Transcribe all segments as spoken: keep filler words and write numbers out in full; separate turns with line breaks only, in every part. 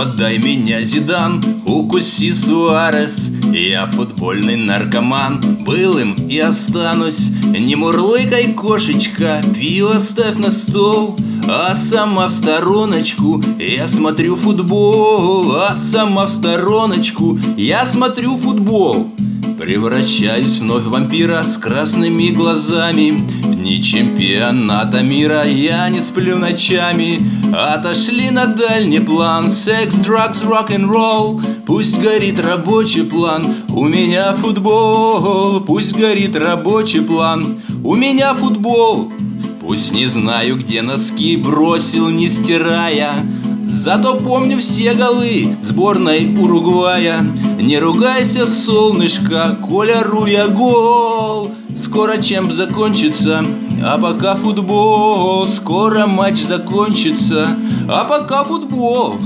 Подай меня, Зидан, укуси, Суарес. Я футбольный наркоман, был им и останусь. Не мурлыкай, кошечка, пиво ставь на стол. А сама в стороночку я смотрю футбол. А сама в стороночку я смотрю футбол. Превращаюсь вновь в вампира с красными глазами. В дни чемпионата мира я не сплю ночами. Отошли на дальний план секс, драгс, рок-н-ролл. Пусть горит рабочий план, у меня футбол. Пусть горит рабочий план, у меня футбол. Пусть не знаю, где носки бросил, не стирая, зато помню все голы сборной Уругвая. Не ругайся, солнышко, коля руя гол. Скоро чемп закончится, а пока футбол. Скоро матч закончится, а пока футбол.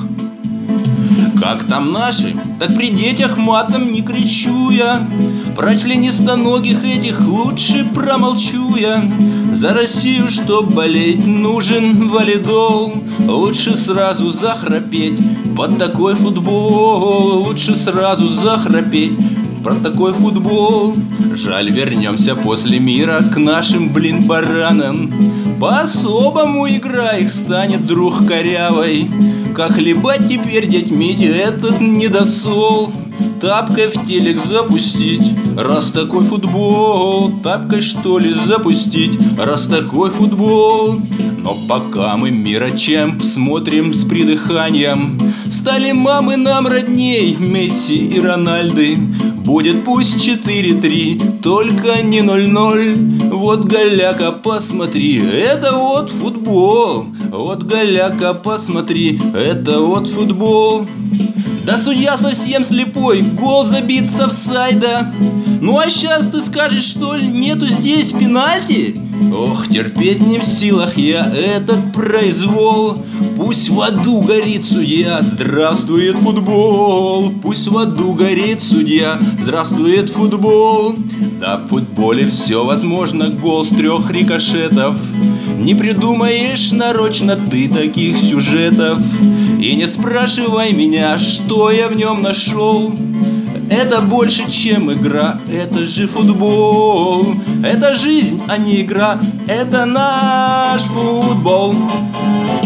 Как там наши? Так при детях матом не кричу я. Про членистоногих этих лучше промолчу я. За Россию, чтоб болеть, нужен валидол. Лучше сразу захрапеть под такой футбол. Лучше сразу захрапеть про такой футбол. Жаль, вернемся после мира к нашим, блин, баранам. По-особому игра их станет, друг, корявой. Как хлебать теперь, дядь Митя, этот недосол? Тапкой в телек запустить, раз такой футбол. Тапкой, что ли, запустить, раз такой футбол. Но пока мы мира-чемп смотрим с придыханием, стали мамы нам родней, Месси и Рональды. Будет пусть четыре-три, только не ноль-ноль. Вот, голяка, посмотри, это вот футбол. Вот, голяка, посмотри, это вот футбол. Да судья совсем слепой, гол забит с офсайда. Ну а сейчас ты скажешь, что ли, нету здесь пенальти? Ох, терпеть не в силах я этот произвол. Пусть в аду горит судья, здравствует футбол. Пусть в аду горит судья, здравствует футбол. Да, в футболе все возможно, гол с трех рикошетов. Не придумаешь нарочно ты таких сюжетов. И не спрашивай меня, что я в нем нашел. Это больше, чем игра, это же футбол. Это жизнь, а не игра, это наш футбол.